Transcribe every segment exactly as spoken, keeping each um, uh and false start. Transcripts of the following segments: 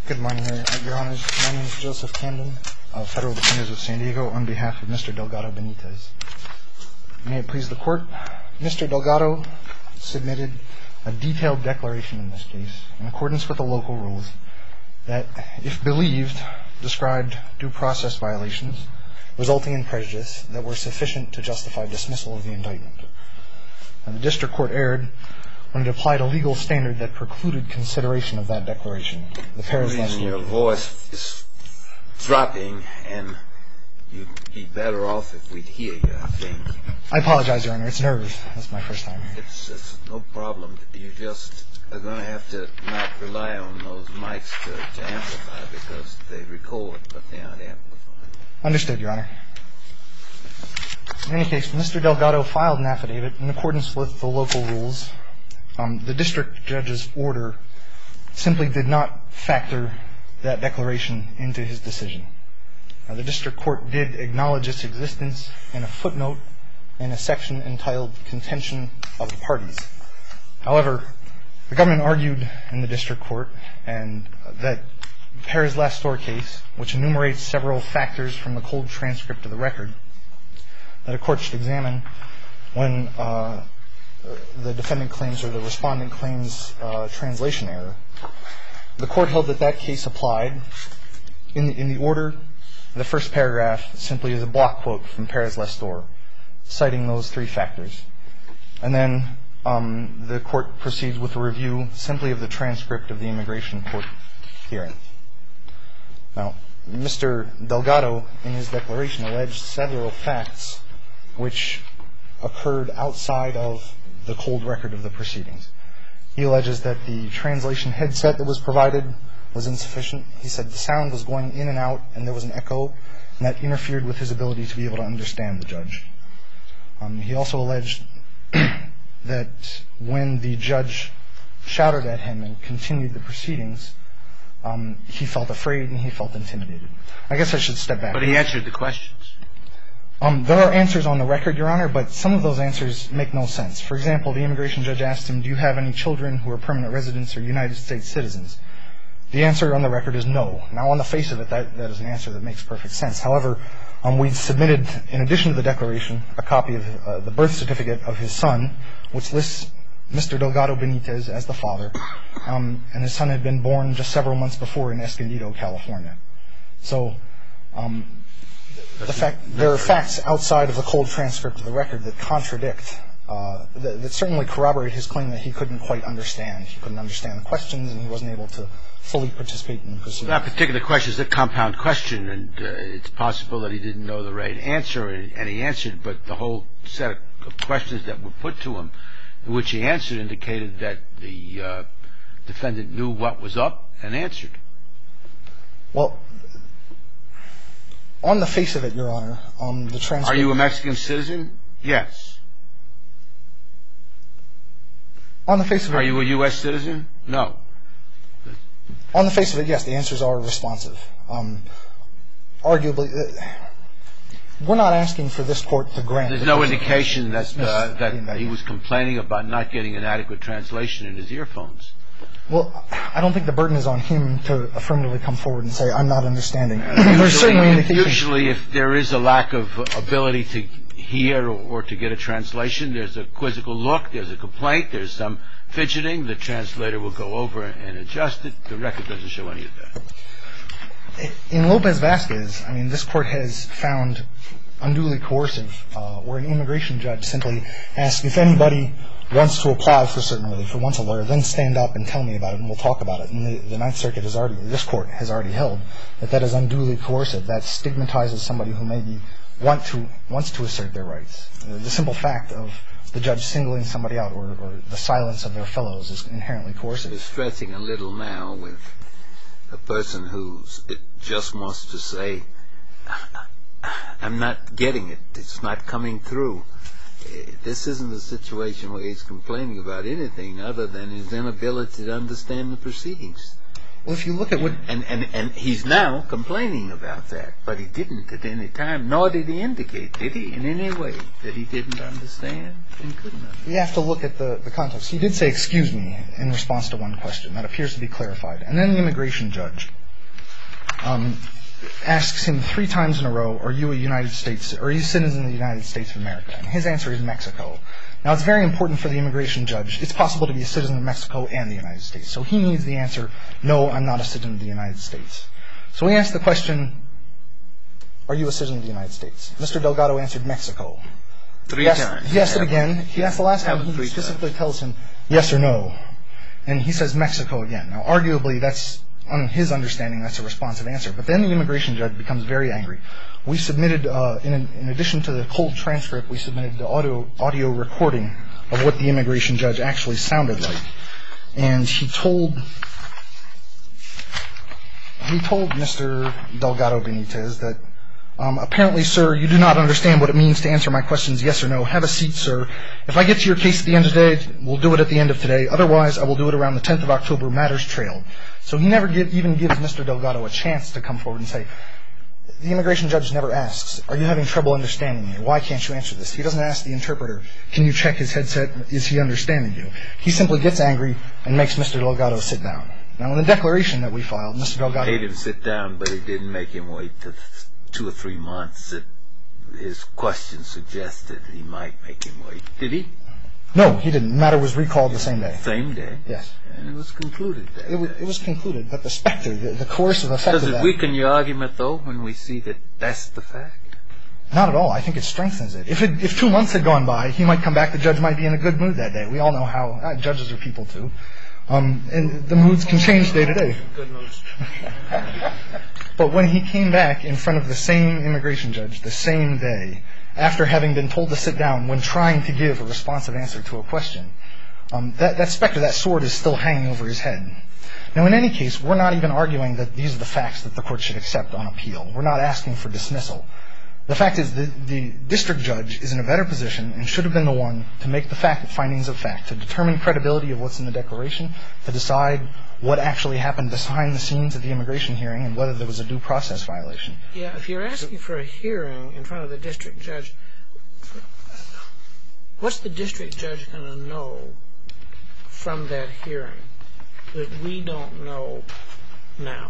Good morning, Your Honors. My name is Joseph Camden of Federal Defenders of San Diego on behalf of Mister Delgado Benitez. May it please the Court, Mister Delgado submitted a detailed declaration in this case in accordance with the local rules that, if believed, described due process violations resulting in prejudice that were sufficient to justify dismissal of the indictment. And the District Court erred when it applied a legal standard that precluded consideration of that declaration. The Perez Lester. Your voice is dropping, and you'd be better off if we'd hear you, I think. I apologize, Your Honor. It's nerves. That's my first time here. It's, it's no problem. You just are going to have to not rely on those mics to, to amplify because they record, but they aren't amplifying. Understood, Your Honor. In any case, Mister Delgado filed an affidavit in accordance with the local rules. Um, the district judge's order simply did not factor that declaration into his decision. Now, the district court did acknowledge its existence in a footnote in a section entitled Contention of the Parties. However, the government argued in the district court and that Perez Lester case, which enumerates several factors from the cold transcript of the record, that a court should examine when uh, the defendant claims or the respondent claims uh, translation error. The court held that that case applied. In the, in the order, the first paragraph simply is a block quote from Perez Lester, citing those three factors. And then um, the court proceeds with a review simply of the transcript of the immigration court hearing. Now, Mister Delgado, in his declaration, alleged several facts which occurred outside of the cold record of the proceedings. He alleges that the translation headset that was provided was insufficient. He said the sound was going in and out and there was an echo, and that interfered with his ability to be able to understand the judge. Um, he also alleged that when the judge shouted at him and continued the proceedings, um, he felt afraid and he felt intimidated. I guess I should step back. But he answered the questions. Um, there are answers on the record, Your Honor, but some of those answers make no sense. For example, the immigration judge asked him, do you have any children who are permanent residents or United States citizens? The answer on the record is no. Now, on the face of it, that, that is an answer that makes perfect sense. However, um, we submitted, in addition to the declaration, a copy of uh, the birth certificate of his son, which lists Mister Delgado Benitez as the father, um, and his son had been born just several months before in Escondido, California. So, um, the fact there are facts outside of the cold transcript of the record that contradict, uh, that, that certainly corroborate his claim that he couldn't quite understand. He couldn't understand the questions, and he wasn't able to fully participate in the proceedings. That particular question is a compound question, and uh, it's possible that he didn't know the right answer, and, and he answered, but the whole set of questions that were put to him, in which he answered, indicated that the uh, defendant knew what was up and answered. Well, on the face of it, Your Honor, on the transcript... Are you a Mexican citizen? Yes. On the face of it... Are you a U S citizen? No. On the face of it, yes, the answers are responsive. Um, arguably, uh, we're not asking for this court to grant... There's no indication that, uh, that he was complaining about not getting an adequate translation in his earphones. Well, I don't think the burden is on him to affirmatively come forward and say, I'm not understanding. There's certainly indication... Usually, if there is a lack of ability to hear or, or to get a translation, there's a quizzical look, there's a complaint, there's some fidgeting. The translator will go over and adjust it. The record doesn't show any of that. In Lopez Vasquez, I mean, this court has found unduly coercive, uh, where an immigration judge simply asks if anybody wants to apply for certain relief or wants a lawyer, then stand up and tell me about it and we'll talk about it. And the, the Ninth Circuit has already, this court has already held that that is unduly coercive. That stigmatizes somebody who maybe want to, wants to assert their rights. The simple fact of the judge singling somebody out or, or the silence of their fellows is inherently coercive. You're stressing a little now with a person who just wants to say, I'm not getting it. It's not coming through. This isn't a situation where he's complaining about anything other than his inability to understand the proceedings. Well, if you look at what... And, and, and he's now complaining about that, but he didn't at any time, nor did he indicate, did he, in any way, that he didn't understand and couldn't understand. You have to look at the, the context. He did say, excuse me, in response to one question. That appears to be clarified. And then the immigration judge um, asks him three times in a row, are you a United States, or are you a citizen of the United States of America? And his answer is Mexico. Now, it's very important for the immigration judge. It's possible to be a citizen of Mexico and the United States. So he needs the answer, no, I'm not a citizen of the United States. So he asked the question, are you a citizen of the United States? Mister Delgado answered Mexico. Three he asked, times. He asked it again. He asked the last time. He three specifically times. tells him yes or no. And he says Mexico again. Now, arguably, that's, on his understanding, that's a responsive answer. But then the immigration judge becomes very angry. We submitted, uh, in, in addition to the cold transcript, we submitted the audio, audio recording of what the immigration judge actually sounded like. And he told, he told Mister Delgado Benitez that, um, apparently, sir, you do not understand what it means to answer my questions yes or no. Have a seat, sir. If I get to your case at the end of the day, we'll do it at the end of today. Otherwise, I will do it around the tenth of October, matters trail. So he never give, even gives Mister Delgado a chance to come forward and say, the immigration judge never asks, are you having trouble understanding me? Why can't you answer this? He doesn't ask the interpreter, can you check his headset? Is he understanding you? He simply gets angry and makes Mister Delgado sit down. Now, in the declaration that we filed, Mister Delgado... He made him sit down, but he didn't make him wait to two or three months that his question suggested he might make him wait. Did he? No, he didn't. The matter was recalled the same day. Same day? Yes. And it was concluded that It was, it was concluded, but the specter, the, the coercive effect Does of it that... weaken your argument, though, when we see that that's the fact? Not at all. I think it strengthens it. If it, if two months had gone by, he might come back, the judge might be in a good mood that day. We all know how... Uh, judges are people, too. Um, and the moods can change day to day. Good moods. But when he came back in front of the same immigration judge the same day, after having been told to sit down when trying to give a responsive answer to a question, um, that, that specter, that sword is still hanging over his head. Now, in any case, we're not even arguing that these are the facts that the court should accept on appeal. We're not asking for dismissal. The fact is the, the district judge is in a better position and should have been the one to make the fact findings of fact, to determine credibility of what's in the declaration, to decide what actually happened behind the scenes of the immigration hearing and whether there was a due process violation. Yeah, if you're asking for a hearing in front of the district judge, what's the district judge going to know from that hearing that we don't know now?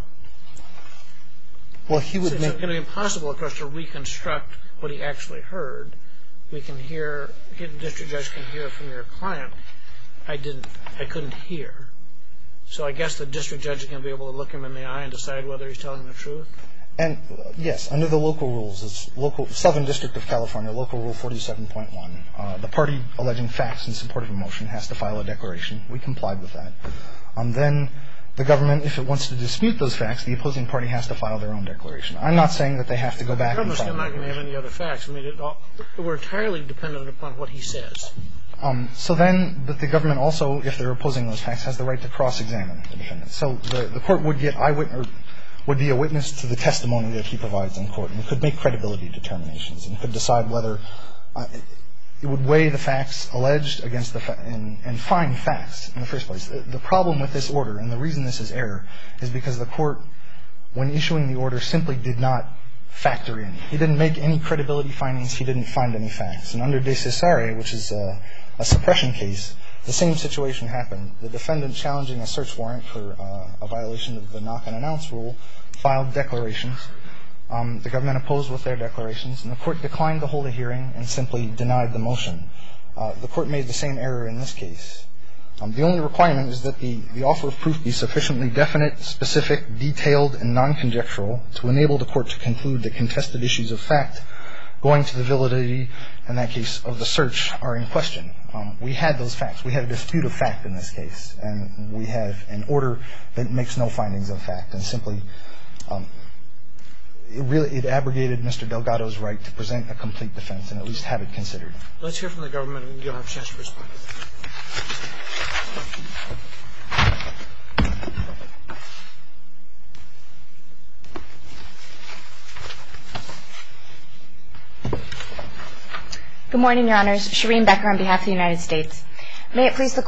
Well, he would It's make... going to be impossible, of course, to reconstruct what he actually heard. We can hear, the district judge can hear from your client. I didn't, I couldn't hear. So I guess the district judge is going to be able to look him in the eye and decide whether he's telling the truth? And, uh, yes, under the local rules, it's local Southern District of California, local rule forty-seven point one. Uh, the party alleging facts in support of a motion has to file a declaration. We complied with that. Um, then the government, if it wants to dispute those facts, the opposing party has to file their own declaration. I'm not saying that they have to go back and file a The government's not going to have any other facts. I mean, it all, we're entirely dependent upon what he says. Um, so then, but the government also, if they're opposing those facts, has the right to cross-examine the defendant. So the, the court would get eyewitness, would be a witness to the testimony that he provides in court, and could make credibility determinations, and could decide whether uh, it would weigh the facts alleged against the fa- and, and find facts in the first place. The, the problem with this order, and the reason this is error, is because the court, when issuing the order, simply did not factor in. He didn't make any credibility findings. He didn't find any facts. And under De Cesare, which is a, a suppression case, the same situation happened. The defendant challenging a search warrant for uh, a violation of the knock and announce rule filed declarations. Um, the government opposed with their declarations, and the court declined to hold a hearing and simply denied the motion. Uh, the court made the same error in this case. Um, the only requirement is that the, the offer of proof be sufficiently definite, specific, detailed, and non-conjectural to enable the court to conclude that contested issues of fact going to the validity, in that case, of the search are in question. Um, we had those facts. We had a dispute of fact in this case, and we have an order that makes no findings of fact and simply um, it really it abrogated Mister Delgado's right to present a complete defense and at least have it considered. Let's hear from the government, and you'll have a chance to respond. Good morning, Your Honors. Shireen Becker on behalf of the United States. May it please the Court,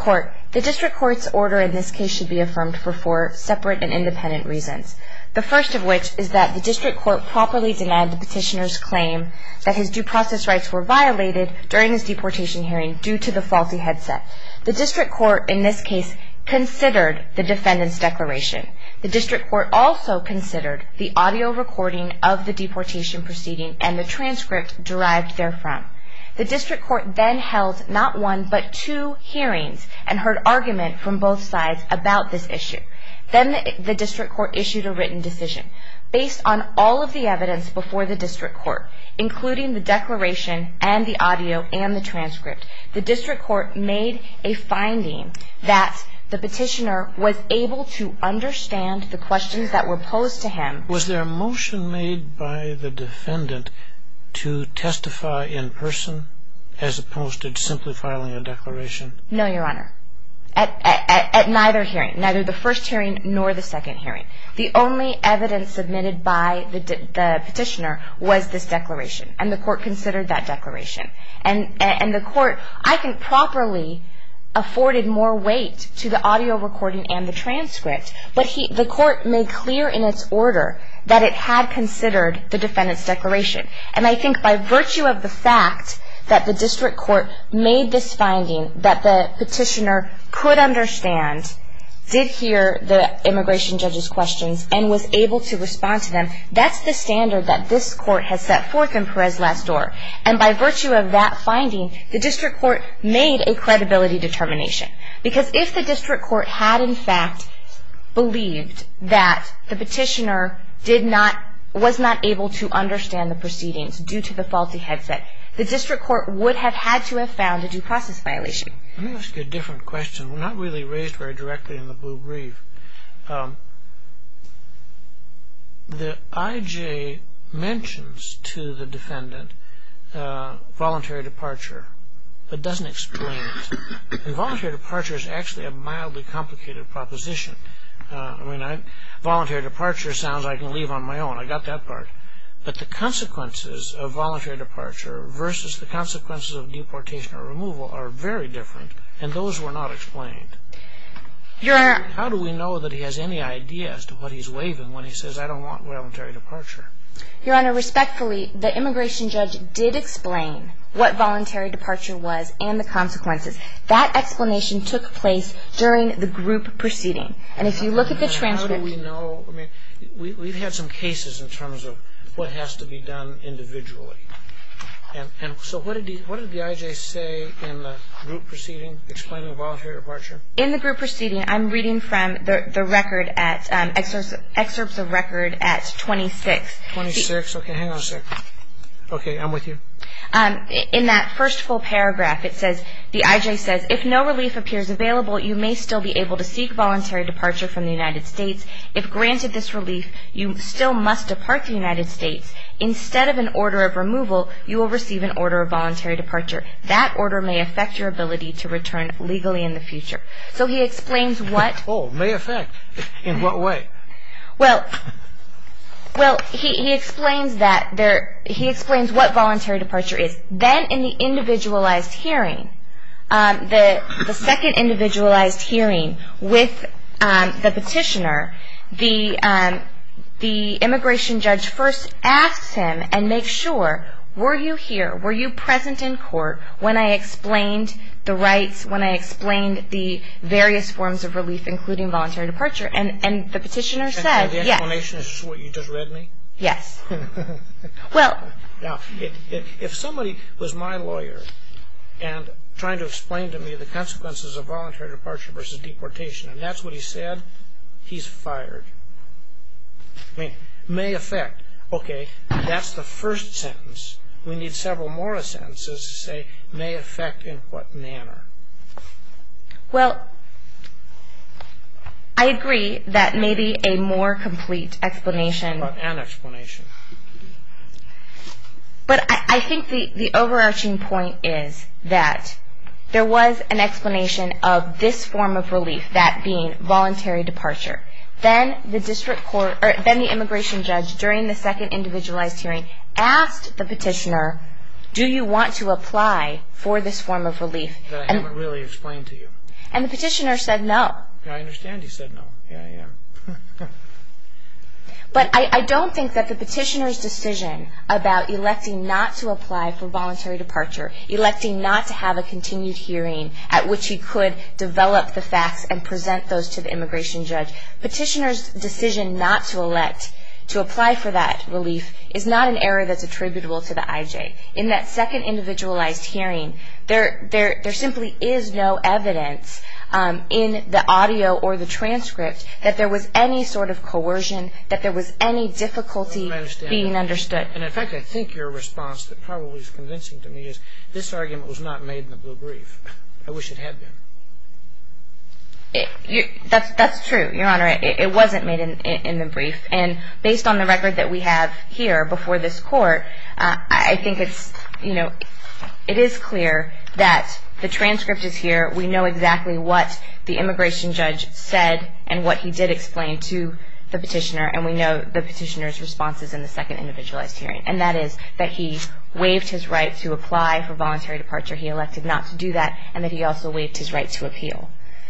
The district court's order in this case should be affirmed for four separate and independent reasons. The first of which is that the district court properly denied the petitioner's claim that his due process rights were violated during his deportation hearing due to the faulty headset. The district court in this case considered the defendant's declaration. The district court also considered the audio recording of the deportation proceeding and the transcript derived therefrom. The district court then held not one but two hearings and heard argument from both sides about this issue. Then the, the district court issued a written decision. Based on all of the evidence before the district court, including the declaration and the audio and the transcript, the district court made a finding that the petitioner was able to understand the questions that were posed to him. Was there a motion made by the defendant to testify in person as opposed to simply filing a declaration? No, Your Honor. At, at, at neither hearing, neither the first hearing nor the second hearing. The only evidence submitted by the, the petitioner was this declaration, and the court considered that declaration. And, and the court, I think, properly afforded more weight to the audio recording and the transcript, but he, the court made clear in its order that it had considered the defendant's declaration. And I think by virtue of the fact that the district court made this finding that the petitioner could understand, did hear the immigration judge's questions, and was able to respond to them, that's the standard that this court has set forth in Perez-Lastor. And by virtue of that finding, the district court made a credibility determination. Because if the district court had in fact believed that the petitioner did not, was not able to understand the proceedings due to the faulty headset, the district court would have had to have found a due process violation. Let me ask you a different question, not really raised very directly in the blue brief. Um, the I J mentions to the defendant uh, voluntary departure, but doesn't explain it. And voluntary departure is actually a mildly complicated proposition. Uh, I mean, I, voluntary departure sounds like I can leave on my own. I got that part. But the consequences of voluntary departure versus the consequences of deportation or removal are very different, and those were not explained. Your Honor, how do we know that he has any idea as to what he's waiving when he says, I don't want voluntary departure? Your Honor, respectfully, the immigration judge did explain what voluntary departure was and the consequences. That explanation took place during the group proceeding. And if you look at the transcript... How do we know? I mean, we, we've had some cases in terms of what has to be done individually. And, and so what did, he, what did the I J say in the group proceeding explaining voluntary departure? In the group proceeding, I'm reading from the, the record at, um, excerpts, excerpts of record at twenty-six. twenty-six, okay, hang on a second. Okay, I'm with you. Um, in that first full paragraph, it says, the I J says, if no relief appears available, you may still be able to seek voluntary departure from the United States. If granted this relief, you still must depart the United States. Instead of an order of removal, you will receive an order of voluntary departure. That order may affect your ability to return legally in the future. So he explains what... Oh, may affect. In what way? Well... Well, he, he explains that there, he explains what voluntary departure is. Then in the individualized hearing, um, the, the second individualized hearing with um, the petitioner, the, um, the immigration judge first asks him and makes sure, were you here, were you present in court when I explained the rights, when I explained the various forms of relief, including voluntary departure? And, and the petitioner said, and, and the yes. explanation is what you just read me? Yes. Well... Now, if, if, if somebody was my lawyer and trying to explain to me the consequences of voluntary departure versus deportation, and that's what he said, he's fired. I mean, may affect. Okay, that's the first sentence. We need several more sentences to say, may affect in what manner? Well, I agree that maybe a more complete explanation... But an explanation. But I, I think the, the overarching point is that there was an explanation of this form of relief, that being voluntary departure. Then the district court, or then the immigration judge, during the second individualized hearing, asked the petitioner, do you want to apply for this form of relief? That I and, haven't really explained to you. And the petitioner said no. I understand he said no. Yeah, yeah. But I, I don't think that the petitioner's decision about electing not to apply for voluntary departure, electing not to have a continued hearing at which he could develop the facts and present those to the immigration judge, petitioner's decision not to elect to apply for that relief is not an error that's attributable to the I J. In that second individualized hearing, there there there simply is no evidence um, in the audio or the transcript that there was any sort of coercion, that there was any difficulty being understood. And in fact, I think your response that probably is convincing to me is this argument was not made in the blue brief. I wish it had been. It, you, that's that's true, Your Honor. It, it wasn't made in, in in the brief, and based on the record that we have here before this court, uh, I think it's you know, it is clear that the transcript is here. We know exactly what the immigration judge said and what he did explain to the petitioner, and we know the petitioner's responses in the second individualized hearing, and that is that he waived his right to apply for voluntary departure. He elected not to do that, and that he also waived his right to appeal.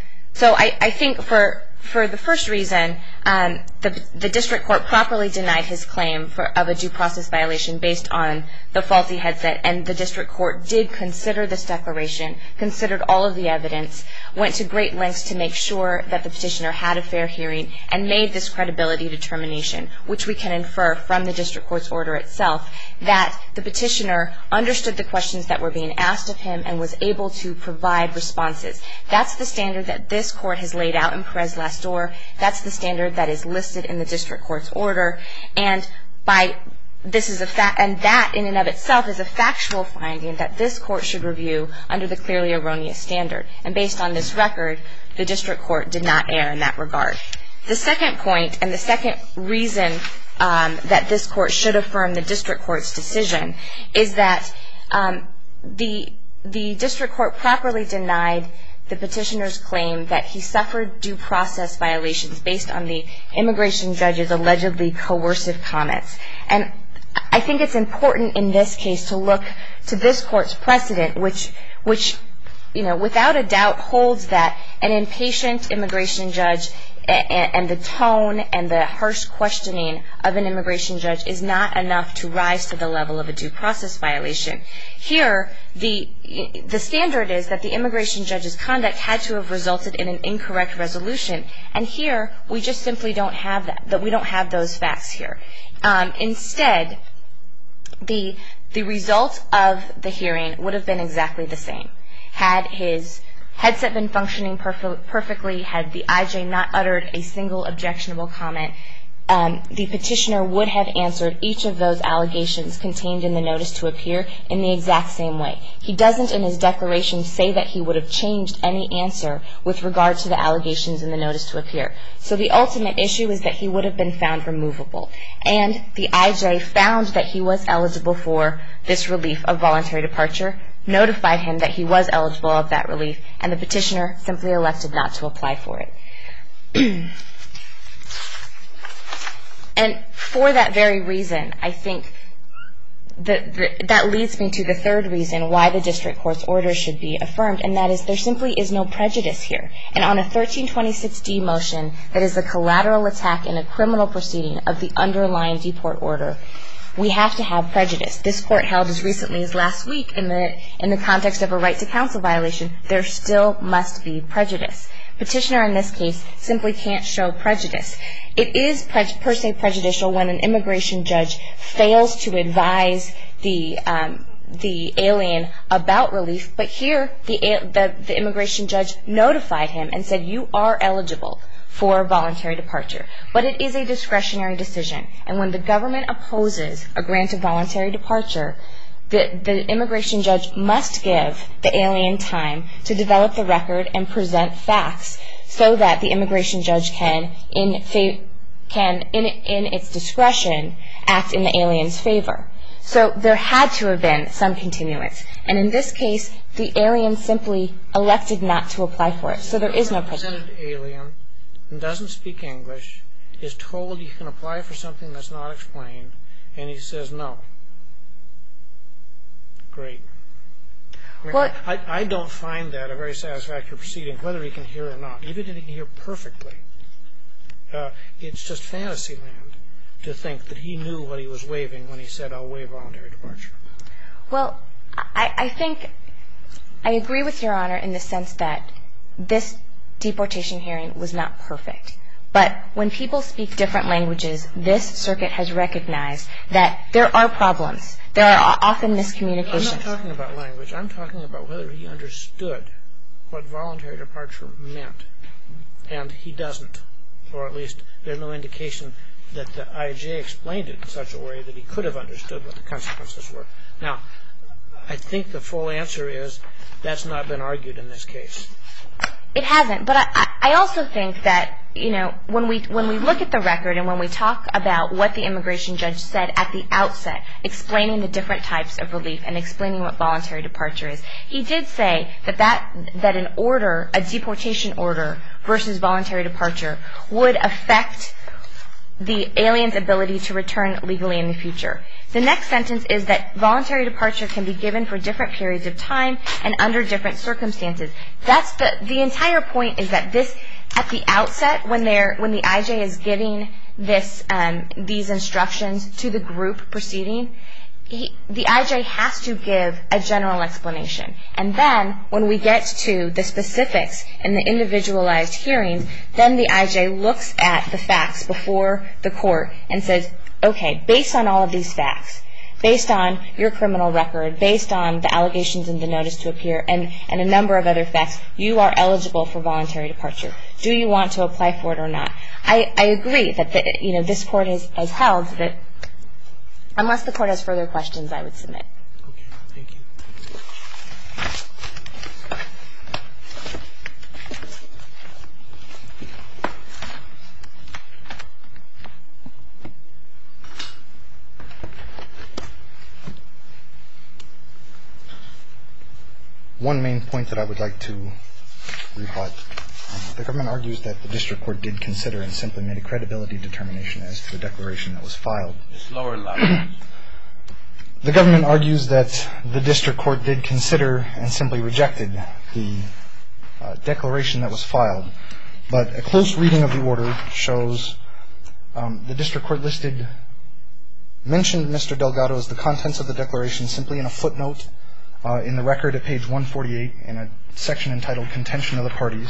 So I, I think for for the first reason, um, the the district court properly denied his claim for, of a due process violation based on the faulty headset, and the district court did consider this declaration, considered all of the evidence, went to great lengths to make sure that the petitioner had a fair hearing, and made this credibility determination, which we can infer from the district court's order itself, that the petitioner understood the questions that were being asked of him and was able to provide responses. That's the standard that this court has laid out in Perez-Lastor. That's the standard that is listed in the district court's order, and by this is a fa- and that in and of itself is a factual finding that this court should review under the clearly erroneous standard. And based on this record, the district court did not err in that regard. The second point, and the second reason um, that this court should affirm the district court's decision, is that um, the the district court properly denied the petitioner's claim that he suffered due process violations based on the immigration judge's allegedly coercive comments. And I think it's important in this case to look to this court's precedent, which, which, you know, without a doubt holds that an impatient immigration judge and the tone and the harsh questioning of an immigration judge is not enough to rise to the level of a due process violation. Here, the the standard is that the immigration judge's conduct had to have resulted in an incorrect resolution, and here we just simply don't have that. That we don't have those facts here. Um, instead, the the result of the hearing would have been exactly the same. Had his headset been functioning perf- perfectly, had the I J not uttered a single objectionable comment, um, the petitioner would have answered each of those allegations contained in the notice to appear in the exact same way. He doesn't in his declaration say that he would have changed any answer with regard to the allegations in the notice to appear. So the ultimate issue is that he would have been found removable. And the I J found that he was eligible for this relief of voluntary departure, notified him that he was eligible of that relief, and the petitioner simply elected not to apply for it. And for that very reason, I think that that leads me to the third reason why the district court's order should be affirmed, and that is there simply is no prejudice here. And on a thirteen twenty-six D motion that is a collateral attack in a criminal proceeding of the underlying deport order, we have to have prejudice. This court held as recently as last week in the in the context of a right to counsel violation, there still must be prejudice. Petitioner in this case simply can't show prejudice. It is pre- per se prejudicial when an immigration judge fails to advise the um, the alien about relief, but here the, the the immigration judge notified him and said you are eligible for voluntary departure. But it is a discretionary decision, and when the government opposes a grant of voluntary departure, the, the immigration judge must give the alien time to develop the record and present facts so that the immigration judge can, in fa- can in, in its discretion, act in the alien's favor. So there had to have been some continuance. And in this case, the alien simply elected not to apply for it. So there is no prejudice. Alien and doesn't speak English, is told he can apply for something that's not explained, and he says no. Great. I, mean, Well, I, I don't find that a very satisfactory proceeding, whether he can hear or not. Even if he can hear perfectly, uh, it's just fantasy land to think that he knew what he was waiving when he said, I'll waive voluntary departure. Well, I, I think I agree with Your Honor in the sense that this deportation hearing was not perfect. But when people speak different languages, this circuit has recognized that there are problems. There are often miscommunications. I'm not talking about language. I'm talking about whether he understood what voluntary departure meant. And he doesn't. Or at least there's no indication that the I J explained it in such a way that he could have understood what the consequences were. Now, I think the full answer is that's not been argued in this case. It hasn't, but I, I also think that, you know, when we when we look at the record and when we talk about what the immigration judge said at the outset, explaining the different types of relief and explaining what voluntary departure is, he did say that that, that an order, a deportation order versus voluntary departure would affect the alien's ability to return legally in the future. The next sentence is that voluntary departure can be given for different periods of time and under different circumstances. That's the the entire point is that this, at the outset, when they're when the I J is giving this um, these instructions to the group proceeding, he, the I J has to give a general explanation. And then when we get to the specifics and the individualized hearings, then the I J looks at the facts before the court and says, okay, based on all of these facts, based on your criminal record, based on the allegations in the notice to appear, and, and a number of other facts, you are eligible for voluntary departure. Do you want to apply for it or not? I, I agree that the, you know, this court has, has held that unless the court has further questions, I would submit. Okay, thank you. One main point that I would like to rebut. Um, the government argues that the district court did consider and simply made a credibility determination as to the declaration that was filed. Just lower and louder. The government argues that the district court did consider and simply rejected the uh, declaration that was filed. But a close reading of the order shows um, the district court listed, mentioned Mister Delgado as the contents of the declaration simply in a footnote uh, in the record at page one forty-eight in a section entitled Contention of the Parties.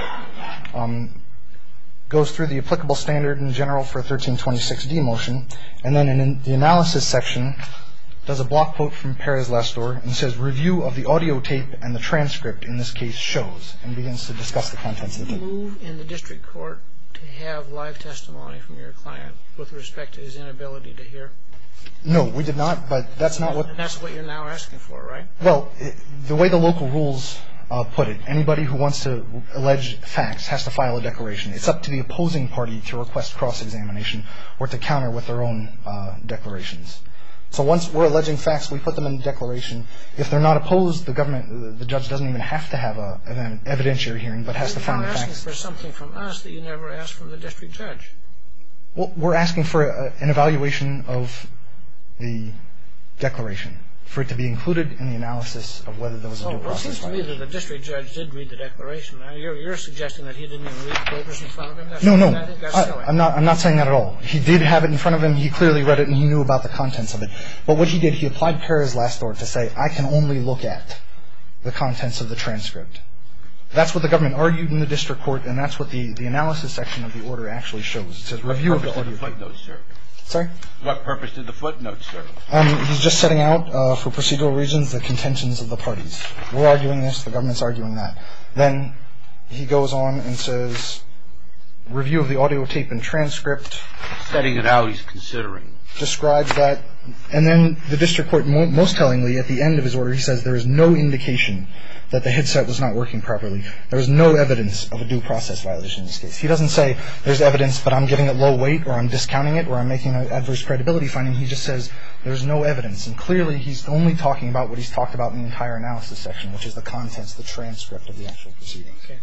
Um, goes through the applicable standard in general for a thirteen twenty-six D motion, and then in the analysis section does a block quote from Perez-Lastor and says, review of the audio tape and the transcript in this case shows, and begins to discuss the contents of the tape. Did you move in the district court to have live testimony from your client with respect to his inability to hear? No, we did not, but that's not what... And that's what you're now asking for, right? Well, it, the way the local rules uh, put it, anybody who wants to allege facts has to file a declaration. It's up to the opposing party to request cross-examination or to counter with their own uh, declarations. So once we're alleging facts, we put them in the declaration. If they're not opposed, the government, the judge doesn't even have to have a, an evidentiary hearing, but has to find the facts. You're asking for something from us that you never asked from the district judge. Well, we're asking for a, an evaluation of the declaration, for it to be included in the analysis of whether there was a due Oh, well, it process seems to me violation. that the district judge did read the declaration. Now, you're, you're suggesting that he didn't even read the papers in front of him? That's No, no, I think that's I, silly. I'm not. I'm not saying that at all. He did have it in front of him. He clearly read it, and he knew about the contents of it. But what he did, he applied Perez-Lastor to say, I can only look at the contents of the transcript. That's what the government argued in the district court, and that's what the, the analysis section of the order actually shows. It says review of the What purpose audio. did the footnote serve? Sorry? What purpose did the footnote serve? Um, he's just setting out, uh, for procedural reasons, the contentions of the parties. We're arguing this. The government's arguing that. Then he goes on and says, review of the audio tape and transcript. Setting it out, he's considering. Describes that. And then the district court, mo- most tellingly, at the end of his order, he says there is no indication that the headset was not working properly. There is no evidence of a due process violation in this case. He doesn't say there's evidence, but I'm giving it low weight, or I'm discounting it, or I'm making an adverse credibility finding. He just says there's no evidence. And clearly he's only talking about what he's talked about in the entire analysis section, which is the contents, the transcript of the actual proceedings. Okay.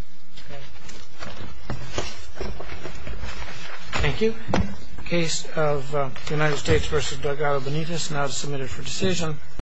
Okay. Thank you. Case of uh, United States versus Delgado Benitez now submitted for decision.